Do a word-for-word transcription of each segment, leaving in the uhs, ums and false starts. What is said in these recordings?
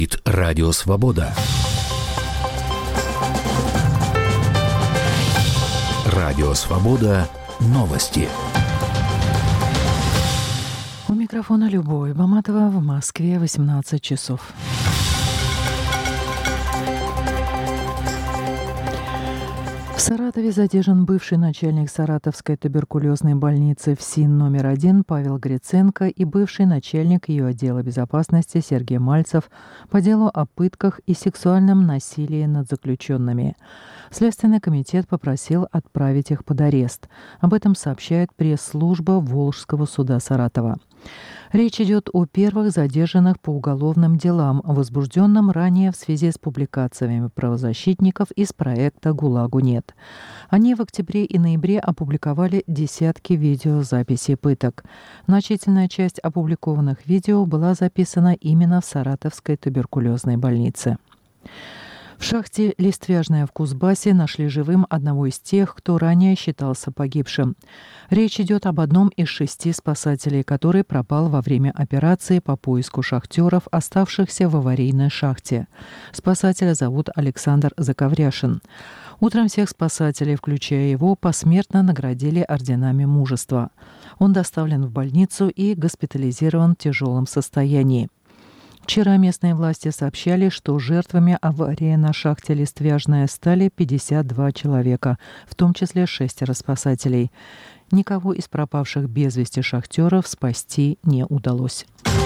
Радио Свобода. Радио Свобода. Новости. У микрофона Любовь Баматова, в Москве восемнадцать часов. В Саратове задержан бывший начальник Саратовской туберкулезной больницы ФСИН номер один Павел Гриценко и бывший начальник ее отдела безопасности Сергей Мальцев по делу о пытках и сексуальном насилии над заключенными. Следственный комитет попросил отправить их под арест. Об этом сообщает пресс-служба Волжского суда Саратова. Речь идет о первых задержанных по уголовным делам, возбужденным ранее в связи с публикациями правозащитников из проекта «ГУЛАГу нет». Они в октябре и ноябре опубликовали десятки видеозаписей пыток. Значительная часть опубликованных видео была записана именно в Саратовской туберкулезной больнице. В шахте «Листвяжная» в Кузбассе нашли живым одного из тех, кто ранее считался погибшим. Речь идет об одном из шести спасателей, который пропал во время операции по поиску шахтеров, оставшихся в аварийной шахте. Спасателя зовут Александр Заковряшин. Утром всех спасателей, включая его, посмертно наградили орденами мужества. Он доставлен в больницу и госпитализирован в тяжелом состоянии. Вчера местные власти сообщали, что жертвами аварии на шахте «Листвяжная» стали пятьдесят два человека, в том числе шестеро спасателей. Никого из пропавших без вести шахтеров спасти не удалось.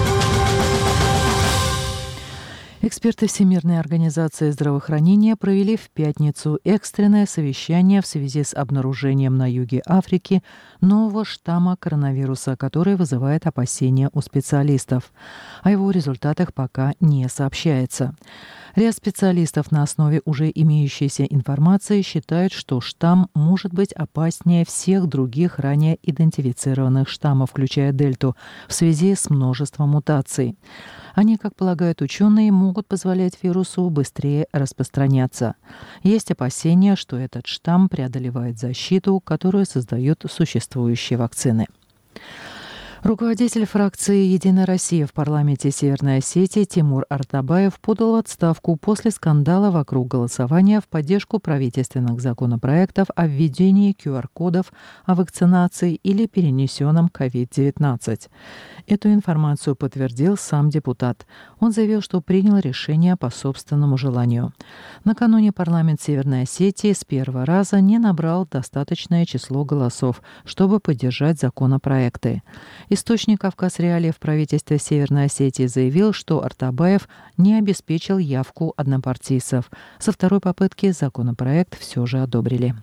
Эксперты Всемирной организации здравоохранения провели в пятницу экстренное совещание в связи с обнаружением на юге Африки нового штамма коронавируса, который вызывает опасения у специалистов. О его результатах пока не сообщается. Ряд специалистов на основе уже имеющейся информации считают, что штамм может быть опаснее всех других ранее идентифицированных штаммов, включая дельту, в связи с множеством мутаций. Они, как полагают ученые, могут позволять вирусу быстрее распространяться. Есть опасения, что этот штамм преодолевает защиту, которую создают существующие вакцины. Руководитель фракции «Единая Россия» в парламенте Северной Осетии Тимур Артабаев подал в отставку после скандала вокруг голосования в поддержку правительственных законопроектов о введении ку ар-кодов, о вакцинации или перенесенном ковид девятнадцать. Эту информацию подтвердил сам депутат. Он заявил, что принял решение по собственному желанию. Накануне парламент Северной Осетии с первого раза не набрал достаточное число голосов, чтобы поддержать законопроекты. Источник «Кавказ Реалии» в правительстве Северной Осетии заявил, что Артабаев не обеспечил явку однопартийцев. Со второй попытки законопроект все же одобрили.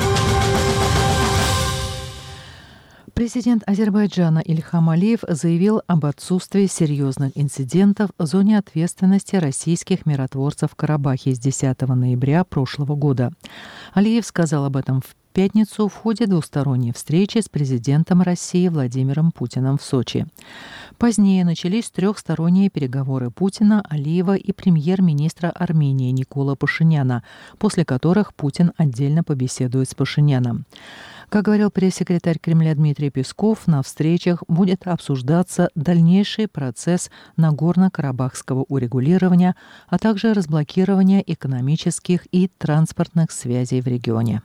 Президент Азербайджана Ильхам Алиев заявил об отсутствии серьезных инцидентов в зоне ответственности российских миротворцев в Карабахе с десятого ноября прошлого года. Алиев сказал об этом в пятницу в ходе двусторонней встречи с президентом России Владимиром Путиным в Сочи. Позднее начались трехсторонние переговоры Путина, Алиева и премьер-министра Армении Никола Пашиняна, после которых Путин отдельно побеседует с Пашиняном. Как говорил пресс-секретарь Кремля Дмитрий Песков, на встречах будет обсуждаться дальнейший процесс Нагорно-Карабахского урегулирования, а также разблокирование экономических и транспортных связей в регионе.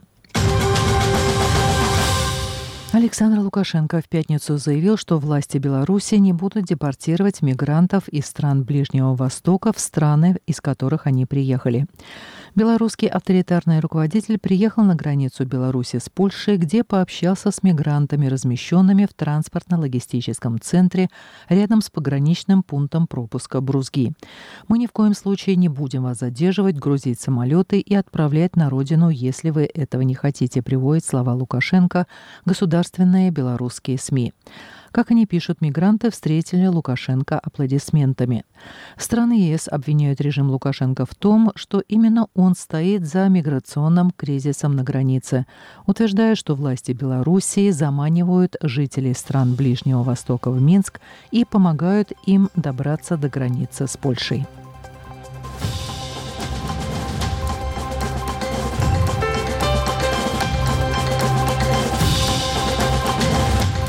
Александр Лукашенко в пятницу заявил, что власти Беларуси не будут депортировать мигрантов из стран Ближнего Востока в страны, из которых они приехали. Белорусский авторитарный руководитель приехал на границу Беларуси с Польшей, где пообщался с мигрантами, размещенными в транспортно-логистическом центре рядом с пограничным пунктом пропуска Брузги. «Мы ни в коем случае не будем вас задерживать, грузить самолеты и отправлять на родину, если вы этого не хотите», приводит слова Лукашенко государственные белорусские СМИ. Как они пишут, мигранты встретили Лукашенко аплодисментами. Страны ЕС обвиняют режим Лукашенко в том, что именно он стоит за миграционным кризисом на границе, утверждая, что власти Белоруссии заманивают жителей стран Ближнего Востока в Минск и помогают им добраться до границы с Польшей.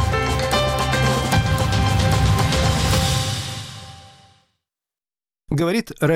Говорит говорит